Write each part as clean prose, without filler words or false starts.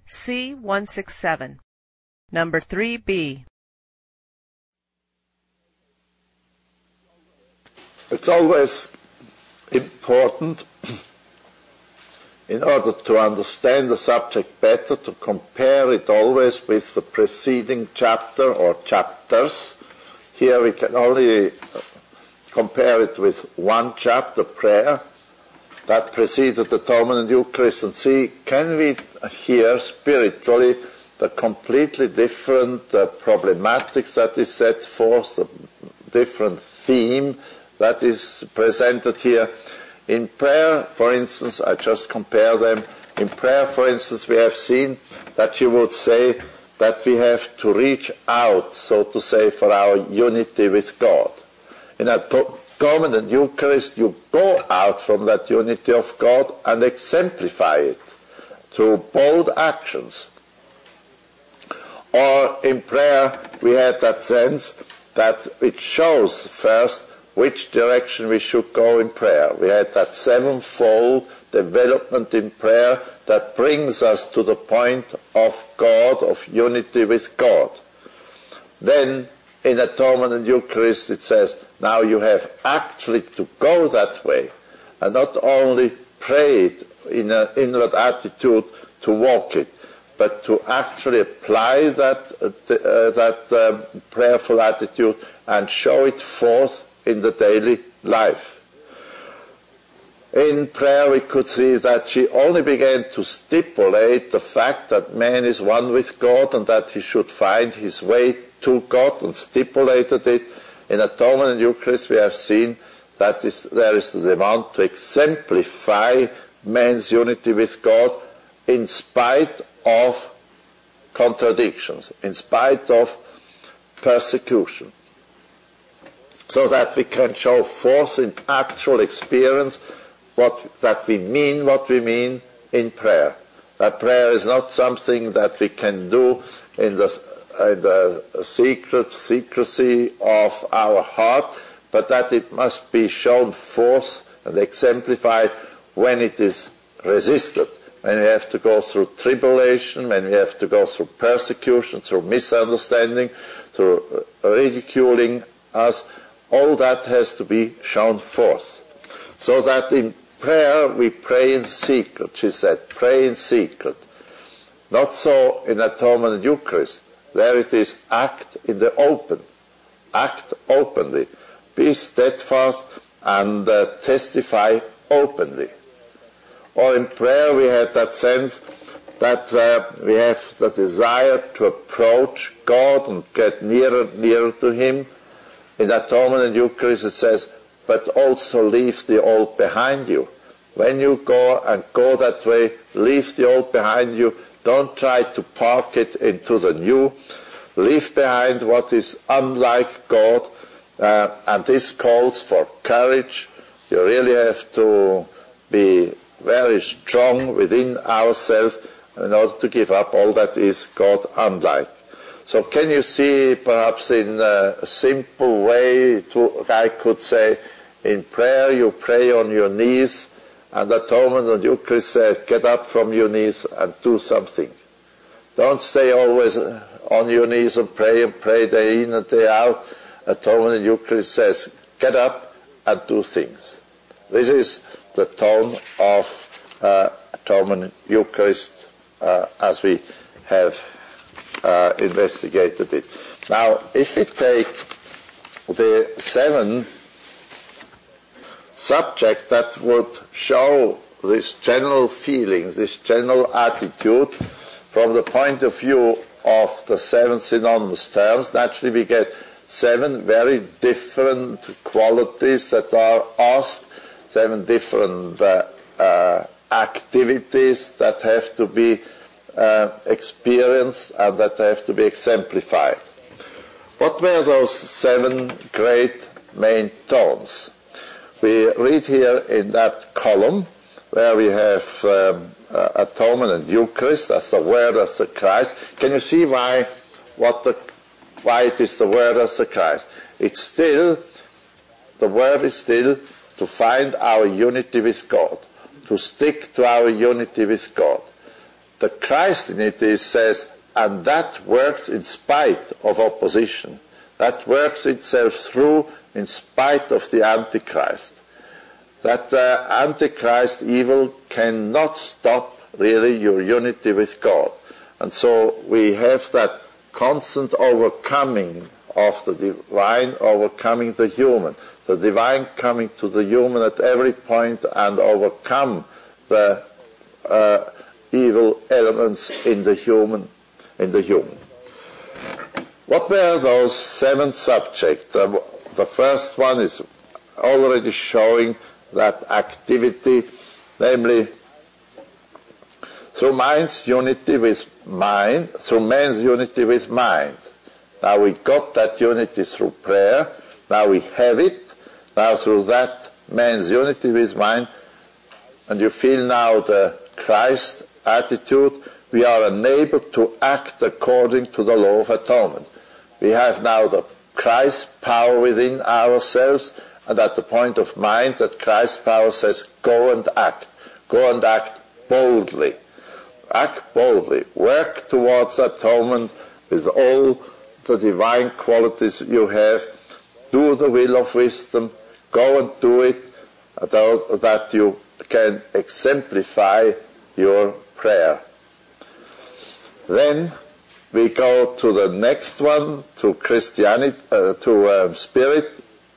C167. Number 3B. It's always important, in order to understand the subject better, to compare it always with the preceding chapter or chapters. Here we can only compare it with one chapter, prayer, that preceded Atonement and Eucharist, and see, can we hear spiritually the completely different problematics that is set forth, the different theme that is presented here. In prayer, for instance, I just compare them. In prayer, for instance, we have seen that you would say that we have to reach out, so to say, for our unity with God. In Atonement and Eucharist, you go out from that unity of God and exemplify it through bold actions. Or in prayer, we have that sense that it shows first which direction we should go in prayer. We had that sevenfold development in prayer that brings us to the point of God, of unity with God. Then, in Atonement and Eucharist, it says, now you have actually to go that way, and not only pray it in an inward attitude to walk it, but to actually apply that prayerful attitude and show it forth in the daily life. In prayer we could see that she only began to stipulate the fact that man is one with God and that he should find his way to God, and stipulated it. In Atonement and Eucharist we have seen that there is the demand to exemplify man's unity with God in spite of contradictions, in spite of persecution, so that we can show forth in actual experience that we mean what we mean in prayer. That prayer is not something that we can do in the secrecy of our heart, but that it must be shown forth and exemplified when it is resisted, when we have to go through tribulation, when we have to go through persecution, through misunderstanding, through ridiculing us. All that has to be shown forth. So that in prayer we pray in secret, she said, pray in secret. Not so in Atonement and Eucharist. There it is, act in the open. Act openly. Be steadfast and testify openly. Or in prayer we have that sense that we have the desire to approach God and get nearer and nearer to Him. In Atonement and Eucharist it says, but also leave the old behind you. When you go that way, leave the old behind you. Don't try to park it into the new. Leave behind what is unlike God. And this calls for courage. You really have to be very strong within ourselves in order to give up all that is God unlike. So can you see, perhaps in a simple way, I could say, in prayer you pray on your knees, and Atonement and Eucharist says, get up from your knees and do something. Don't stay always on your knees and pray day in and day out. Atonement and Eucharist says, get up and do things. This is the tone of Atonement and Eucharist as we have investigated it. Now, if we take the 7 subjects that would show this general feelings, this general attitude from the point of view of the 7 synonymous terms, naturally we get 7 very different qualities that are asked, 7 different activities that have to be experienced and that have to be exemplified. What were those 7 great main tones? We read here in that column where we have Atonement and Eucharist as the Word of the Christ. Can you see why it is the Word of the Christ? It's still, the Word is still to find our unity with God, to stick to our unity with God. the Christ in it says, and that works in spite of opposition. That works itself through in spite of the Antichrist. That Antichrist evil cannot stop really your unity with God. And so we have that constant overcoming of the divine overcoming the human. The divine coming to the human at every point and overcome the evil elements in the human. What were those 7 subjects? The first one is already showing that activity, namely through man's unity with mind. Now we got that unity through prayer. Now we have it. Now through that man's unity with mind, and you feel now the Christ attitude, we are enabled to act according to the law of atonement. We have now the Christ power within ourselves, and at the point of mind that Christ's power says, go and act. Go and act boldly. Act boldly. Work towards atonement with all the divine qualities you have. Do the will of wisdom. Go and do it, that you can exemplify your prayer. Then we go to the next one, to Christianity, to spirit.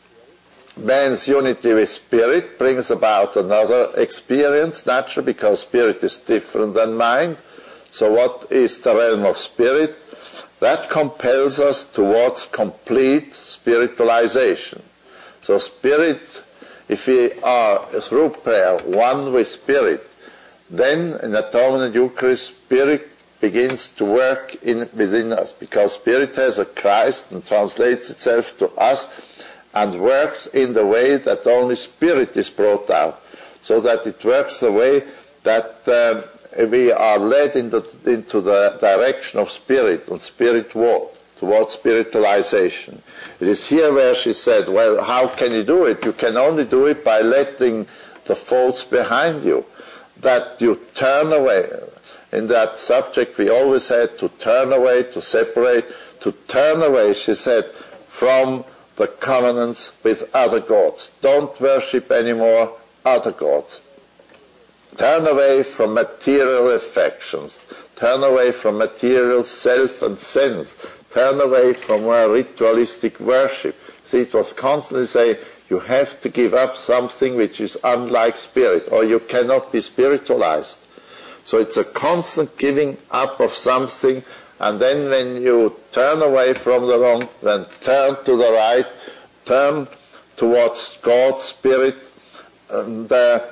Man's unity with spirit brings about another experience, naturally, because spirit is different than mind. So what is the realm of spirit? That compels us towards complete spiritualization. So spirit, if we are through prayer one with spirit, then in atonement and Eucharist, spirit begins to work within us, because spirit has a Christ and translates itself to us and works in the way that only spirit is brought out, so that it works the way that we are led into the direction of spirit and spirit walk towards spiritualization. It is here where she said, well, how can you do it? You can only do it by letting the faults behind you, that you turn away. In that subject we always had to turn away, to separate, to turn away, she said, from the covenants with other gods. Don't worship anymore other gods. Turn away from material affections. Turn away from material self and sense. Turn away from ritualistic worship. See, it was constantly saying, you have to give up something which is unlike spirit, or you cannot be spiritualized. So it's a constant giving up of something, and then when you turn away from the wrong, then turn to the right, turn towards God's Spirit, and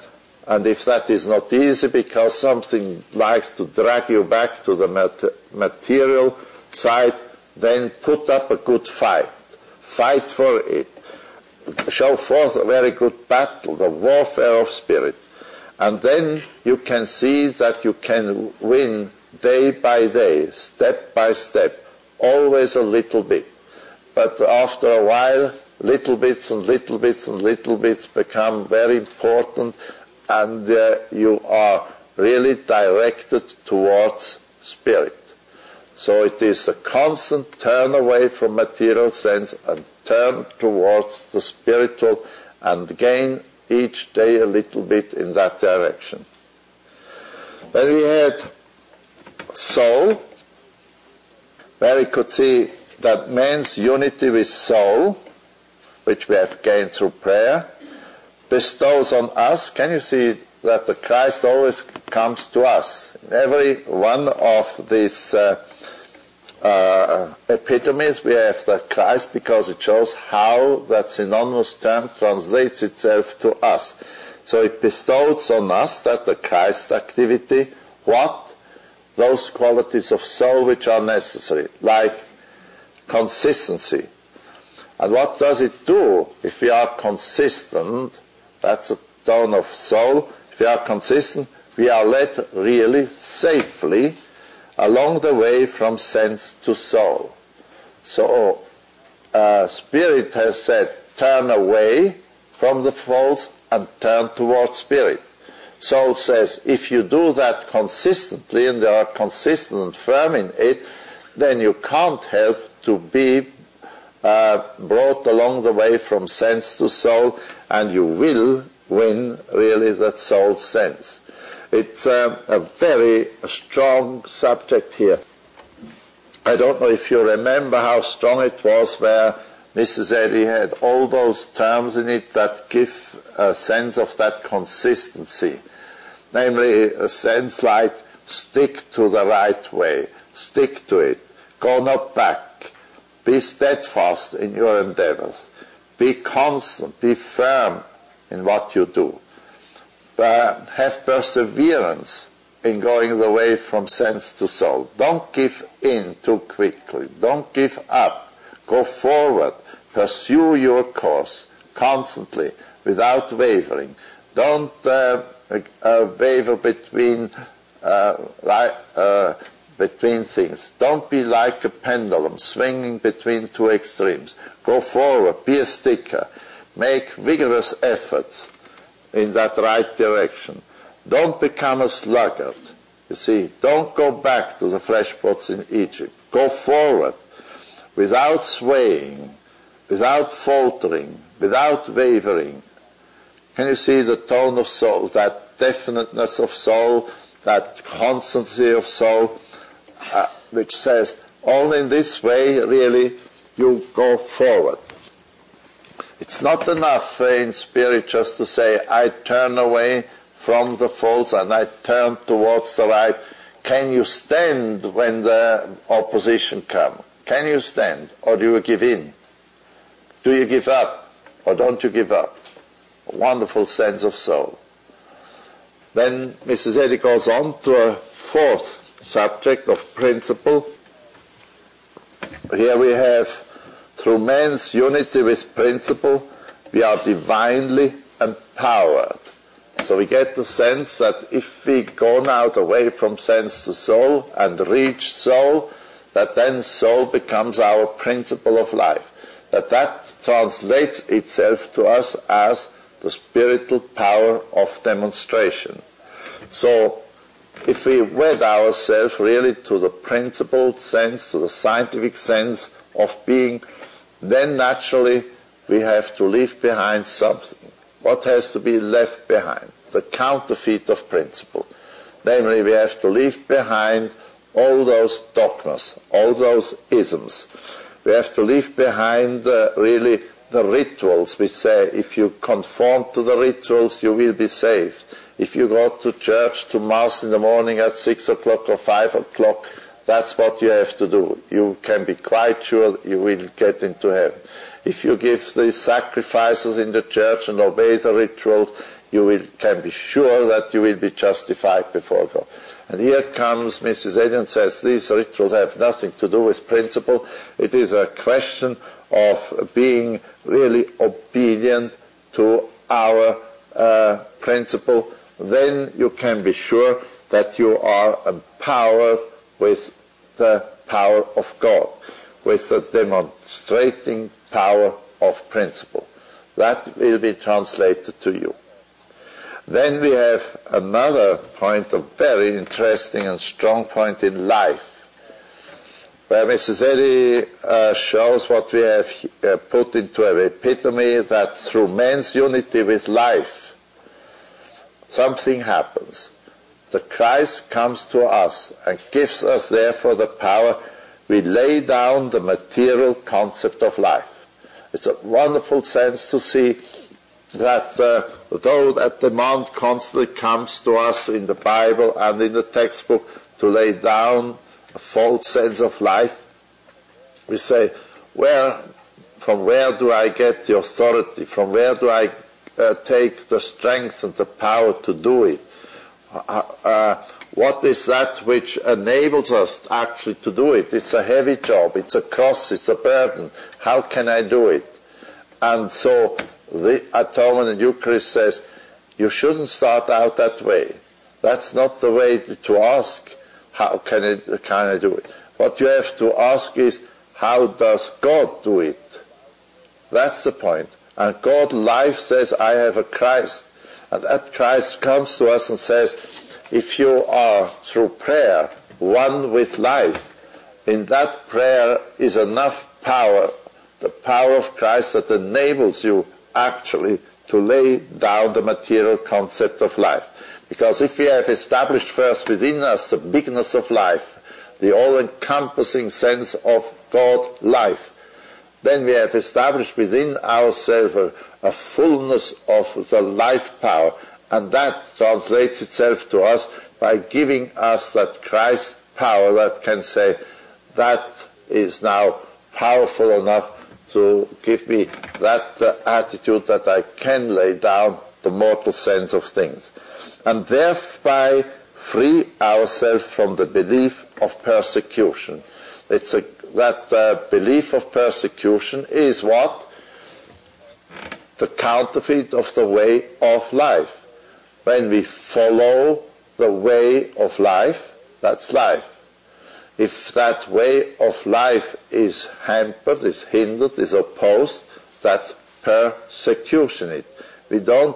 if that is not easy, because something likes to drag you back to the material side, then put up a good fight. Fight for it. Show forth a very good battle, the warfare of spirit. And then you can see that you can win day by day, step by step, always a little bit. But after a while, little bits and little bits and little bits become very important, and you are really directed towards spirit. So it is a constant turn away from material sense and turn towards the spiritual, and gain each day a little bit in that direction. Then we had soul, where we could see that man's unity with soul, which we have gained through prayer, bestows on us. Can you see that the Christ always comes to us? In every one of these epitomes we have the Christ, because it shows how that synonymous term translates itself to us. So it bestows on us that the Christ activity, what? Those qualities of soul which are necessary, like consistency. And what does it do? If we are consistent, that's a tone of soul, if we are consistent, we are led really safely along the way from sense to soul. So Spirit has said, turn away from the false and turn towards spirit. soul says, if you do that consistently and you are consistent and firm in it, then you can't help to be brought along the way from sense to soul, and you will win really that soul sense. It's a very strong subject here. I don't know if you remember how strong it was where Mrs. Eddy had all those terms in it that give a sense of that consistency. Namely, a sense like stick to the right way, stick to it, go not back, be steadfast in your endeavors, be constant, be firm in what you do, have perseverance in going the way from sense to soul. Don't give in too quickly, don't give up, go forward, pursue your course constantly without wavering. Don't waver between things. Don't be like a pendulum swinging between two extremes. Go forward, be a sticker, make vigorous efforts in that right direction. Don't become a sluggard. You see, don't go back to the flesh pots in Egypt. Go forward without swaying, without faltering, without wavering. Can you see the tone of soul, that definiteness of soul, that constancy of soul, which says, only in this way, really, you go forward. It's not enough in spirit just to say, I turn away from the false and I turn towards the right. Can you stand when the opposition comes? Can you stand, or do you give in? Do you give up, or don't you give up? A wonderful sense of soul. Then Mrs. Eddy goes on to a fourth subject of principle. Here we have, through man's unity with principle, we are divinely empowered. So we get the sense that if we go now away from sense to soul and reach soul, that then soul becomes our principle of life. That translates itself to us as the spiritual power of demonstration. So if we wed ourselves really to the principled sense, to the scientific sense of being, then naturally we have to leave behind something. What has to be left behind? The counterfeit of principle. Namely, we have to leave behind all those dogmas, all those isms. We have to leave behind really the rituals. We say, if you conform to the rituals, you will be saved. If you go to church, to Mass in the morning at 6 o'clock or 5 o'clock, that's what you have to do. You can be quite sure you will get into heaven. If you give the sacrifices in the church and obey the rituals, you can be sure that you will be justified before God. And here comes Mrs. Eddy and says, these rituals have nothing to do with principle. It is a question of being really obedient to our principle. Then you can be sure that you are empowered with the power of God, with the demonstrating power of principle. That will be translated to you. Then we have another point, a very interesting and strong point in life, where Mrs. Eddy shows what we have put into an epitome, that through man's unity with life, something happens. The Christ comes to us and gives us therefore the power. We lay down the material concept of life. It's a wonderful sense to see that though that demand constantly comes to us in the Bible and in the textbook to lay down a false sense of life, we say, from where do I get the authority? From where do I take the strength and the power to do it? What is that which enables us actually to do it? It's a heavy job, it's a cross, it's a burden. How can I do it? And so the Atonement and Eucharist says, you shouldn't start out that way. That's not the way to ask, how can I do it? What you have to ask is, how does God do it? That's the point. And God life says, I have a Christ. And that Christ comes to us and says, if you are, through prayer, one with life, in that prayer is enough power, the power of Christ that enables you actually to lay down the material concept of life. Because if we have established first within us the bigness of life, the all-encompassing sense of God life, then we have established within ourselves a fullness of the life power, and that translates itself to us by giving us that Christ power that can say, that is now powerful enough to give me that attitude that I can lay down the mortal sense of things, and thereby free ourselves from the belief of persecution. That belief of persecution is what? The counterfeit of the way of life. When we follow the way of life, that's life. If that way of life is hampered, is hindered, is opposed, that's persecution. We don't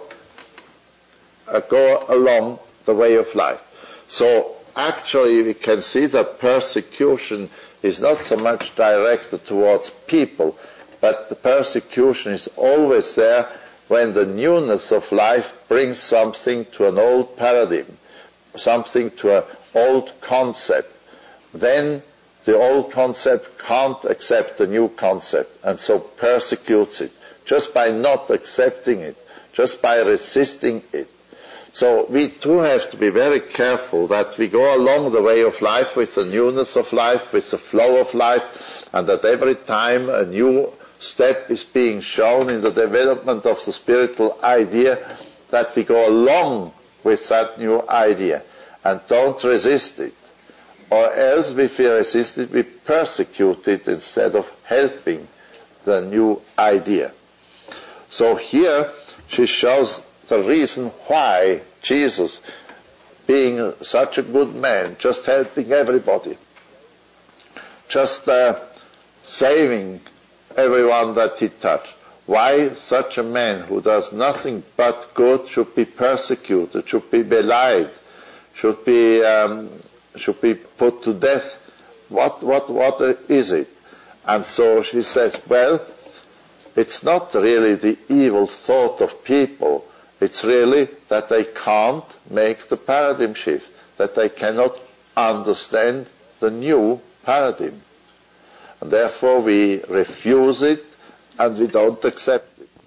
go along the way of life. So actually we can see that persecution is not so much directed towards people, but the persecution is always there when the newness of life brings something to an old paradigm, something to an old concept. Then the old concept can't accept the new concept, and so persecutes it, just by not accepting it, just by resisting it. So we too have to be very careful that we go along the way of life with the newness of life, with the flow of life, and that every time a new step is being shown in the development of the spiritual idea, that we go along with that new idea and don't resist it. Or else if we resist it, we persecute it instead of helping the new idea. So here she shows the reason why Jesus, being such a good man, just helping everybody, just saving everyone that he touched, why such a man who does nothing but good should be persecuted, should be belied, should be put to death. What is it? And so she says, well, it's not really the evil thought of people. It's really that they can't make the paradigm shift, that they cannot understand the new paradigm. And therefore we refuse it and we don't accept it.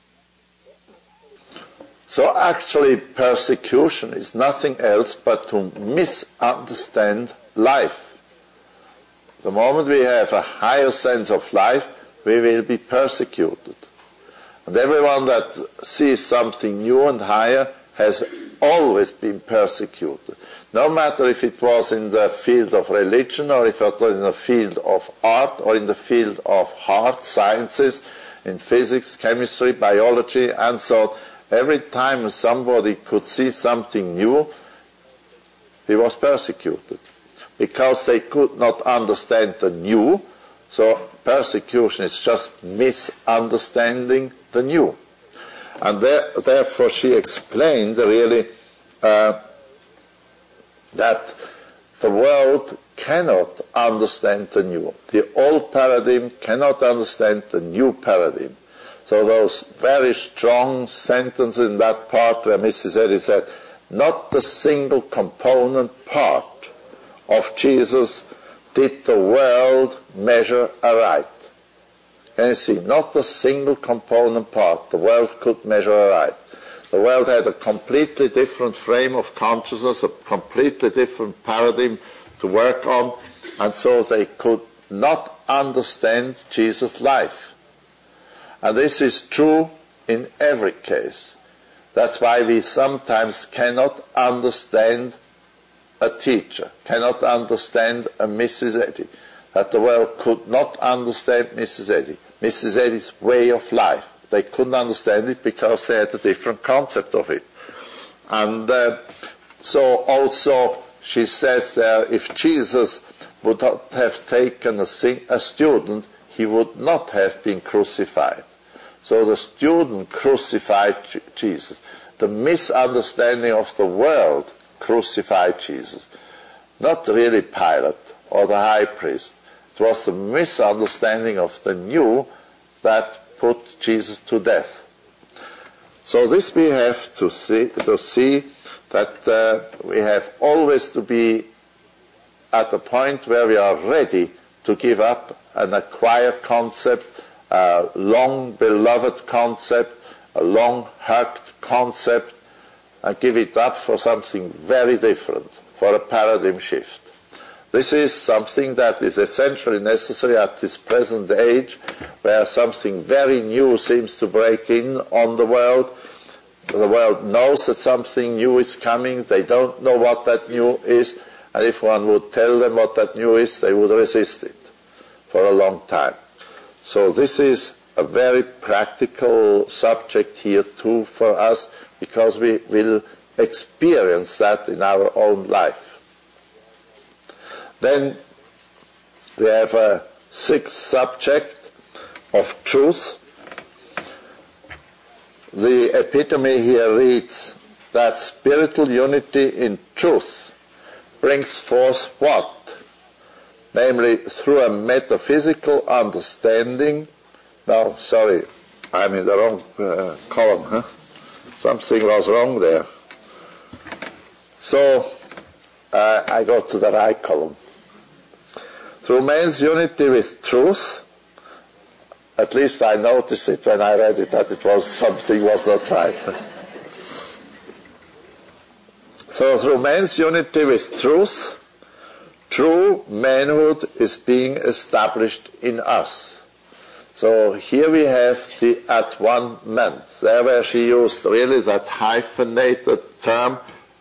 So actually persecution is nothing else but to misunderstand life. The moment we have a higher sense of life, we will be persecuted. And everyone that sees something new and higher has always been persecuted. No matter if it was in the field of religion, or if it was in the field of art, or in the field of hard sciences, in physics, chemistry, biology, and so on. Every time somebody could see something new, he was persecuted. Because they could not understand the new, so persecution is just misunderstanding the new. And therefore she explained really that the world cannot understand the new. The old paradigm cannot understand the new paradigm. So those very strong sentences in that part where Mrs. Eddy said, not the single component part of Jesus did the world measure aright. Can you see? Not a single component part the world could measure aright. The world had a completely different frame of consciousness, a completely different paradigm to work on, and so they could not understand Jesus' life. And this is true in every case. That's why we sometimes cannot understand a teacher, cannot understand a Mrs. Eddy, that the world could not understand Mrs. Eddy, Mrs. Eddy's way of life. They couldn't understand it because they had a different concept of it. And so also she says there, if Jesus would not have taken a student, he would not have been crucified. So the student crucified Jesus. the misunderstanding of the world crucified Jesus. Not really Pilate or the high priest. It was the misunderstanding of the new that put Jesus to death. So this we have to see that we have always to be at the point where we are ready to give up an acquired concept, a long-beloved concept, a long-hugged concept, and give it up for something very different, for a paradigm shift. This is something that is essentially necessary at this present age, where something very new seems to break in on the world. The world knows that something new is coming. They don't know what that new is. And if one would tell them what that new is, they would resist it for a long time. So this is a very practical subject here too for us, because we will experience that in our own life. Then we have a sixth subject of truth. The epitome here reads that spiritual unity in truth brings forth what? Namely, through a metaphysical understanding. No, sorry, I'm in the wrong column. Something was wrong there. So I go to the right column. Through man's unity with truth, at least I noticed it when I read it, that it was something was not right. So through man's unity with truth, true manhood is being established in us. So here we have the at-one-ment. There where she used really that hyphenated term,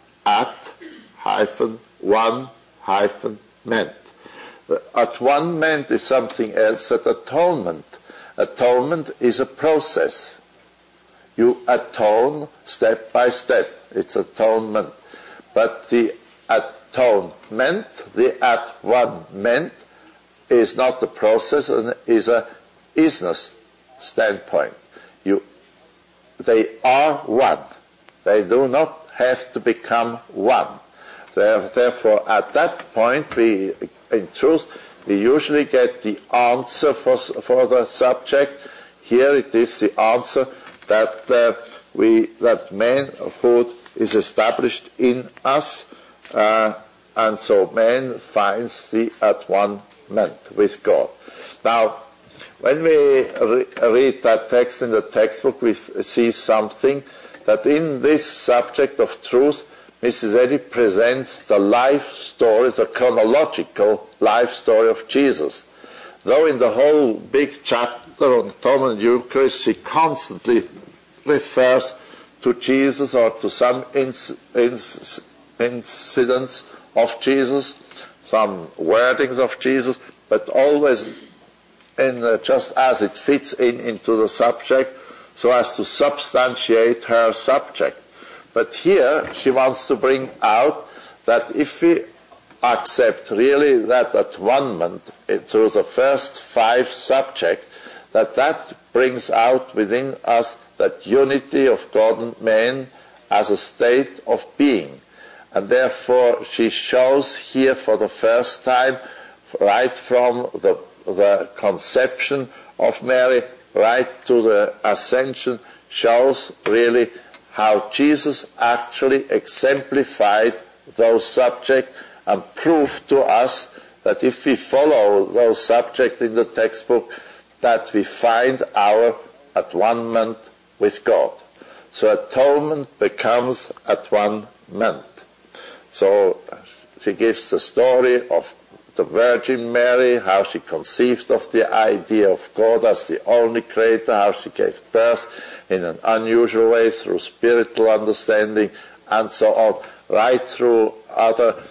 at-one-ment. The at-one-ment is something else than atonement. Atonement is a process. You atone step by step. It's atonement. But the atonement, the at-one-ment, is not a process and is a isness standpoint. They are one. They do not have to become one. Therefore, at that point, in truth, we usually get the answer for the subject. Here it is the answer that that manhood is established in us, and so man finds the at-one-ment with God. Now, when we read that text in the textbook, we see something that in this subject of truth, Mrs. Eddy presents the life story, the chronological life story of Jesus. Though in the whole big chapter on atonement and Eucharist, she constantly refers to Jesus or to some incidents of Jesus, some wordings of Jesus, but always just as it fits into the subject, so as to substantiate her subject. But here she wants to bring out that if we accept really that at-one-ment through the first 5 subjects, that brings out within us that unity of God and man as a state of being. And therefore she shows here for the first time, right from the conception of Mary right to the ascension, shows really how Jesus actually exemplified those subjects and proved to us that if we follow those subjects in the textbook, that we find our at-one-ment with God. So atonement becomes at-one-ment. So she gives the story of the Virgin Mary, how she conceived of the idea of God as the only creator, how she gave birth in an unusual way through spiritual understanding, and so on, right through a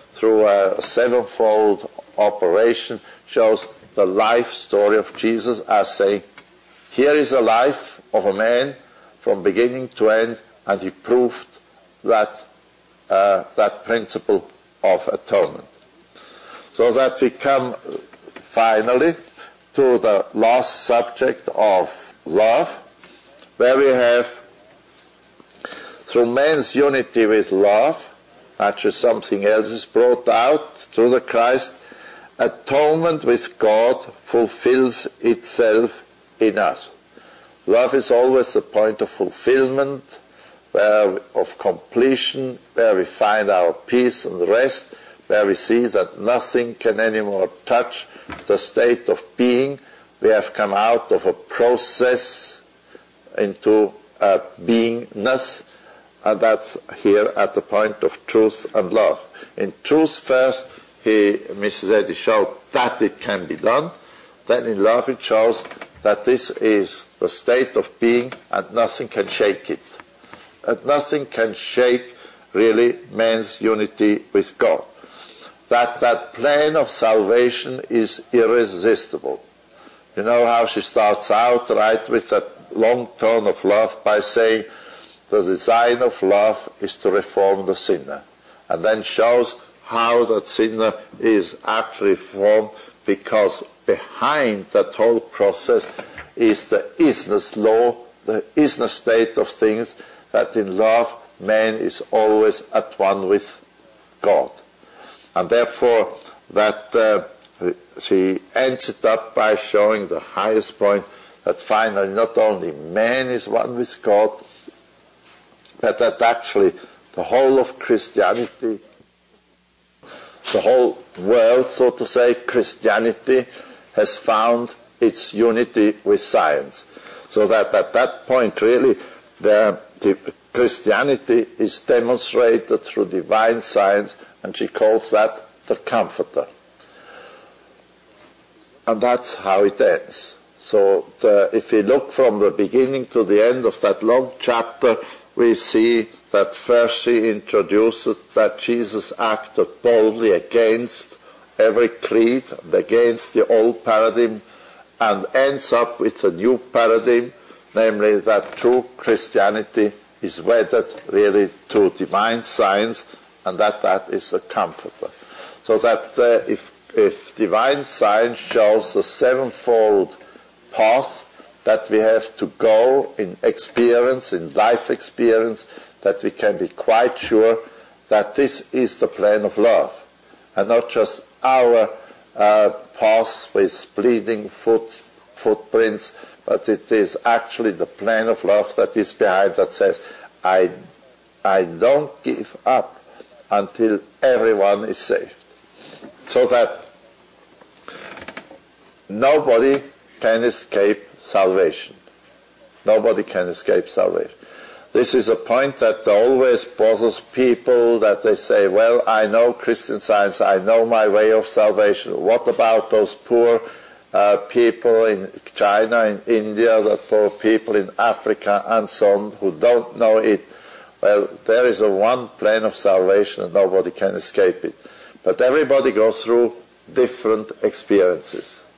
7-fold operation, shows the life story of Jesus as saying, here is a life of a man from beginning to end, and he proved that principle of atonement. So that we come finally to the last subject of love, where we have through man's unity with love, naturally something else is brought out through the Christ, atonement with God fulfills itself in us. Love is always the point of fulfillment, of completion, where we find our peace and rest, where we see that nothing can anymore touch the state of being. We have come out of a process into a beingness, and that's here at the point of truth and love. In truth first, Mrs. Eddy showed that it can be done. Then in love it shows that this is the state of being and nothing can shake it. And nothing can shake really man's unity with God. That plan of salvation is irresistible. You know how she starts out right with that long tone of love by saying the design of love is to reform the sinner, and then shows how that sinner is actually formed, because behind that whole process is the isness law, the isness state of things, that in love man is always at one with God. And therefore that she ends it up by showing the highest point, that finally not only man is one with God, but that actually the whole of Christianity, the whole world, so to say, Christianity, has found its unity with science. So that at that point really the Christianity is demonstrated through divine science, and she calls that the Comforter. And that's how it ends. So if we look from the beginning to the end of that long chapter, we see that first she introduces that Jesus acted boldly against every creed, against the old paradigm, and ends up with a new paradigm, namely that true Christianity is wedded really to divine science, and that is a Comforter. So that if divine science shows the sevenfold path that we have to go in experience, in life experience, that we can be quite sure that this is the plan of love, and not just our path with bleeding footprints, but it is actually the plan of love that is behind, that says, I don't give up until everyone is saved. So that nobody can escape salvation. Nobody can escape salvation. This is a point that always bothers people, that they say, well, I know Christian Science, I know my way of salvation. What about those poor people in China, in India, the poor people in Africa, and so on, who don't know it? Well, there is a one plan of salvation and nobody can escape it. But everybody goes through different experiences.